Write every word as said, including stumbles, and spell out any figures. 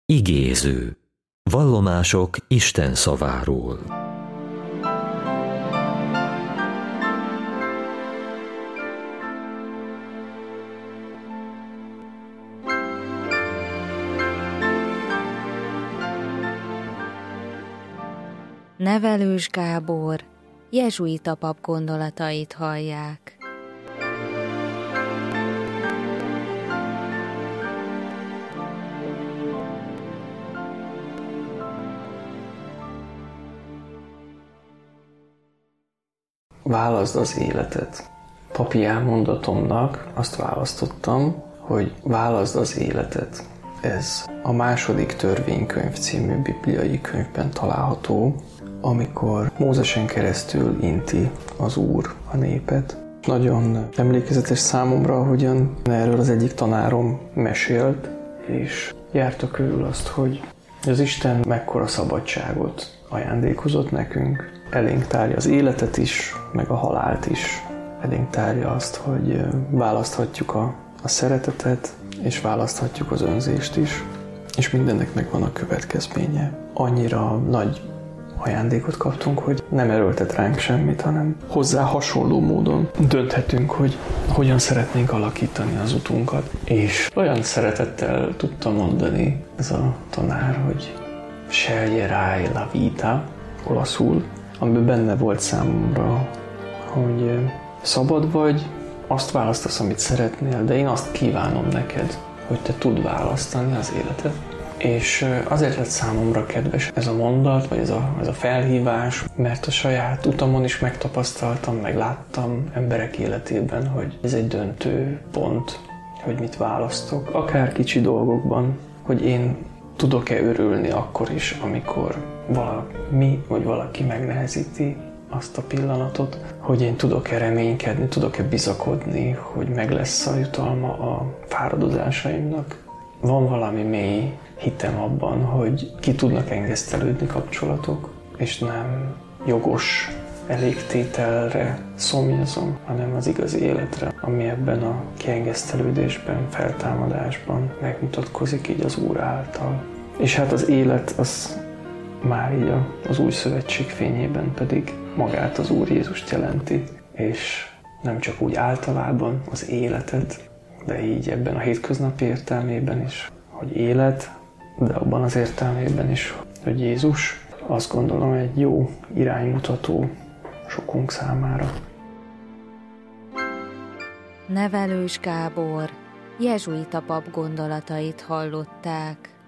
Igéző. Vallomások Isten szaváról. Nevelős Gábor jezsuita pap gondolatait hallják. Válaszd az életet. Papi elmondatomnak azt választottam, hogy válaszd az életet. Ez a második törvénykönyv című bibliai könyvben található, amikor Mózesen keresztül inti az Úr a népet. Nagyon emlékezetes számomra, hogyan erről az egyik tanárom mesélt, és járta körül azt, hogy az Isten mekkora szabadságot ajándékozott nekünk. Elénk tárja az életet is, meg a halált is. Elénk tárja azt, hogy választhatjuk a, a szeretetet, és választhatjuk az önzést is. És mindennek megvan a következménye. Annyira nagy ajándékot kaptunk, hogy nem erőltet ránk semmit, hanem hozzá hasonló módon dönthetünk, hogy hogyan szeretnénk alakítani az utunkat. És olyan szeretettel tudta mondani ez a tanár, hogy sceglierai la vita, olaszul, amiben benne volt számomra, hogy szabad vagy, azt választasz, amit szeretnél, de én azt kívánom neked, hogy te tudd választani az életet. És azért lett számomra kedves ez a mondat, vagy ez a, ez a felhívás, mert a saját utamon is megtapasztaltam, meg láttam emberek életében, hogy ez egy döntő pont, hogy mit választok. Akár kicsi dolgokban, hogy én tudok-e örülni akkor is, amikor valami vagy valaki megnehezíti azt a pillanatot, hogy én tudok-e reménykedni, tudok-e bizakodni, hogy meg lesz a jutalma a fáradozásaimnak. Van valami mély hitem abban, hogy ki tudnak engesztelődni kapcsolatok, és nem jogos elégtételre szomjazom, hanem az igazi életre, ami ebben a kiengesztelődésben, feltámadásban megmutatkozik így az Úr által. És hát az élet az már így az új szövetség fényében pedig magát az Úr Jézust jelenti, és nem csak úgy általában az életet, de így ebben a hétköznapi értelmében is, hogy élet, de abban az értelmében is, hogy Jézus, azt gondolom, egy jó iránymutató sokunk számára. Nevelős Gábor jezsuita pap gondolatait hallották.